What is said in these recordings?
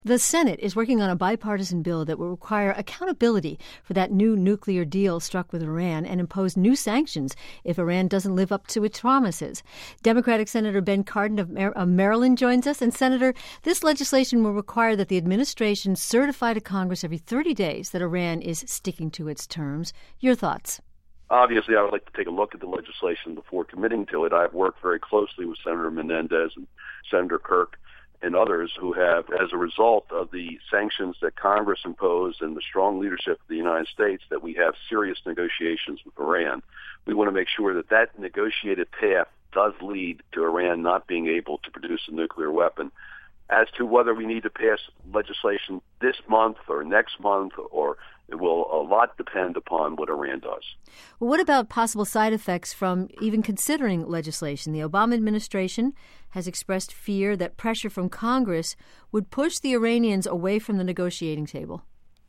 The Senate is working on a bipartisan bill that will require accountability for that new nuclear deal struck with Iran and impose new sanctions if Iran doesn't live up to its promises. Democratic Senator Ben Cardin of Maryland joins us. And, Senator, this legislation will require that the administration certify to Congress every 30 days that Iran is sticking to its terms. Your thoughts? Obviously, I would like to take a look at the legislation before committing to it. I've worked very closely with Senator Menendez and Senator Kirk and others who have, as a result of the sanctions that Congress imposed and the strong leadership of the United States, that we have serious negotiations with Iran. We want to make sure that that negotiated path does lead to Iran not being able to produce a nuclear weapon. As to whether we need to pass legislation this month or next month, or it will a lot depend upon what Iran does. Well, what about possible side effects from even considering legislation? The Obama administration has expressed fear that pressure from Congress would push the Iranians away from the negotiating table.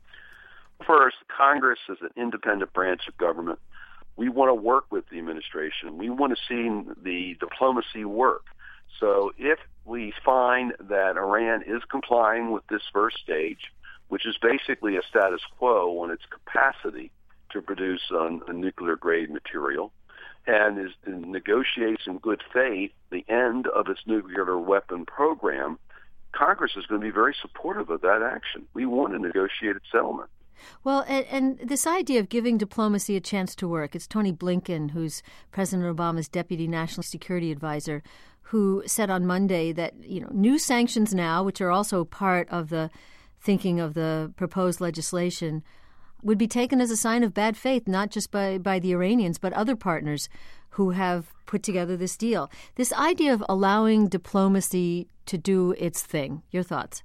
First, Congress is an independent branch of government. We want to work with the administration. We want to see the diplomacy work. So if we find that Iran is complying with this first stage, which is basically a status quo on its capacity to produce a nuclear-grade material, and negotiates in good faith the end of its nuclear weapon program, Congress is going to be very supportive of that action. We want a negotiated settlement. Well, and this idea of giving diplomacy a chance to work, it's Tony Blinken, who's President Obama's deputy national security advisor, who said on Monday that, new sanctions now, which are also part of the thinking of the proposed legislation, would be taken as a sign of bad faith, not just by the Iranians, but other partners who have put together this deal. This idea of allowing diplomacy to do its thing. Your thoughts?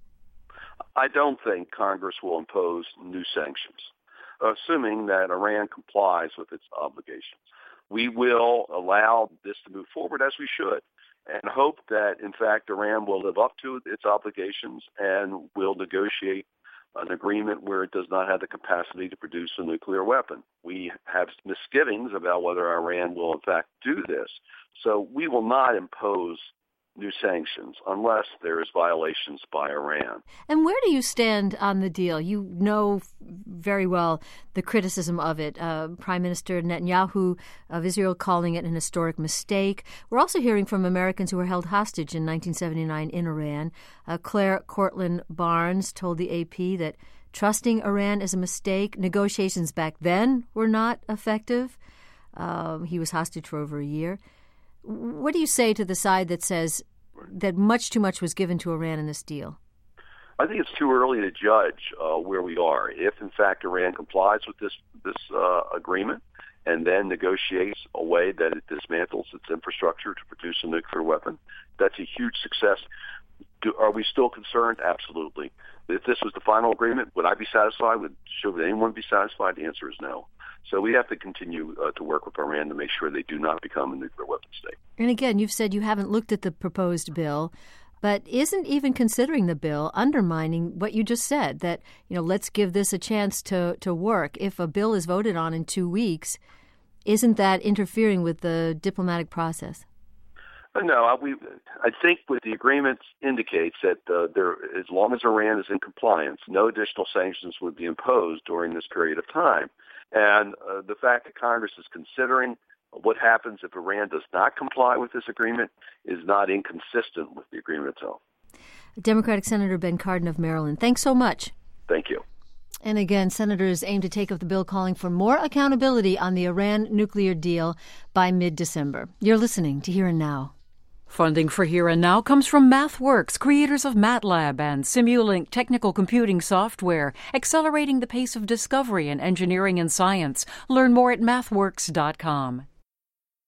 I don't think Congress will impose new sanctions, assuming that Iran complies with its obligations. We will allow this to move forward, as we should, and hope that, in fact, Iran will live up to its obligations and will negotiate an agreement where it does not have the capacity to produce a nuclear weapon. We have misgivings about whether Iran will, in fact, do this. So we will not impose new sanctions unless there is violations by Iran. And where do you stand on the deal? You know very well the criticism of it. Prime Minister Netanyahu of Israel calling it an historic mistake. We're also hearing from Americans who were held hostage in 1979 in Iran. Claire Cortland Barnes told the AP that trusting Iran is a mistake. Negotiations back then were not effective. He was hostage for over a year. What do you say to the side that says that much too much was given to Iran in this deal? I think it's too early to judge where we are. If, in fact, Iran complies with this agreement and then negotiates a way that it dismantles its infrastructure to produce a nuclear weapon, that's a huge success. Are we still concerned? Absolutely. If this was the final agreement, would I be satisfied? Should anyone be satisfied? The answer is no. So we have to continue to work with Iran to make sure they do not become a nuclear weapon state. And again, you've said you haven't looked at the proposed bill, but isn't even considering the bill undermining what you just said, that, let's give this a chance to work? If a bill is voted on in 2 weeks, isn't that interfering with the diplomatic process? No, I think what the agreement indicates that as long as Iran is in compliance, no additional sanctions would be imposed during this period of time. And the fact that Congress is considering what happens if Iran does not comply with this agreement is not inconsistent with the agreement itself. Democratic Senator Ben Cardin of Maryland, thanks so much. Thank you. And again, senators aim to take up the bill calling for more accountability on the Iran nuclear deal by mid-December. You're listening to Here and Now. Funding for Here and Now comes from MathWorks, creators of MATLAB and Simulink technical computing software, accelerating the pace of discovery in engineering and science. Learn more at mathworks.com.